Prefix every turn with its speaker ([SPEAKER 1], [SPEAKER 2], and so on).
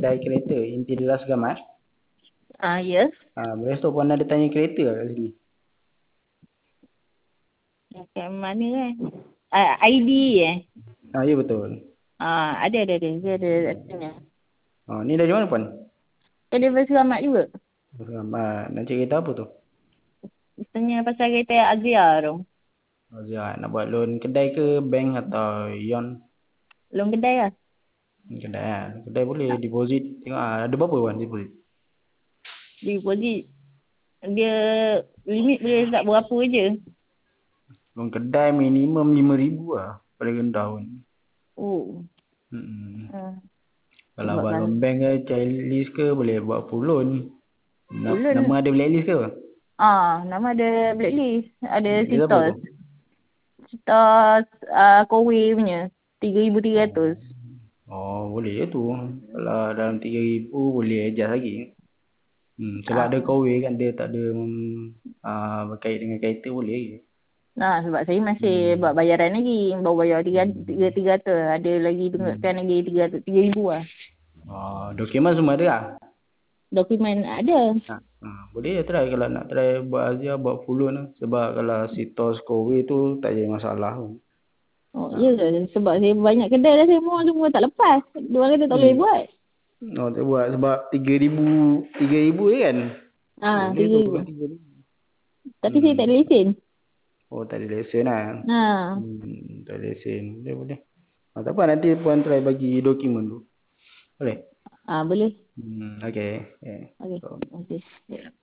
[SPEAKER 1] kedai kereta Interior Gamas.
[SPEAKER 2] Ya.
[SPEAKER 1] Boleh tu puan ada tanya kereta kat sini.
[SPEAKER 2] Kat mana kan? ID
[SPEAKER 1] Ya betul.
[SPEAKER 2] Ada. Dia ada tanya.
[SPEAKER 1] Ni dari mana puan?
[SPEAKER 2] Delivery selamat juga.
[SPEAKER 1] Selamat. Nak cari kereta apa tu?
[SPEAKER 2] Tanya pasal kereta Azia tu.
[SPEAKER 1] Azia, nak buat loan kedai ke bank atau Yon?
[SPEAKER 2] Loan kedai lah.
[SPEAKER 1] Kedai lah. Kedai boleh deposit. Tengok ada berapa puan deposit?
[SPEAKER 2] Deposit. Dia limit boleh tak berapa je.
[SPEAKER 1] Loan kedai minimum 5,000 lah. Paling rendah pun. Kalau buat loan bank ke checklist ke boleh buat full loan. Nama ada blacklist ke?
[SPEAKER 2] Nama ada blacklist. Ada
[SPEAKER 1] Dia apa tu?
[SPEAKER 2] Citos Kowe punya 3,300.
[SPEAKER 1] Boleh je tu. Kalau dalam 3,000 boleh adjust lagi. Sebab ada Kowe kan dia tak ada berkait dengan kereta boleh je.
[SPEAKER 2] Sebab saya masih buat bayaran lagi. Baru bayar 3,300. Ada lagi tengokkan lagi 3,000 lah.
[SPEAKER 1] Dokumen semua ada lah?
[SPEAKER 2] Dokumen ada.
[SPEAKER 1] Boleh je try kalau nak try buat Azia, buat full loan lah. Sebab kalau Citos Kowe tu tak ada masalah pun.
[SPEAKER 2] Ya ke? Sebab saya banyak kedai dah saya semua tak lepas. Diorang kata tak boleh buat.
[SPEAKER 1] Tak buat sebab 3,000 je kan?
[SPEAKER 2] 3,000. Tapi saya tak ada lesen.
[SPEAKER 1] Tak ada lesen lah. Tak ada lesen. Boleh. Tak apa nanti puan try bagi dokumen tu. Boleh?
[SPEAKER 2] Boleh.
[SPEAKER 1] Okay.
[SPEAKER 2] Okay.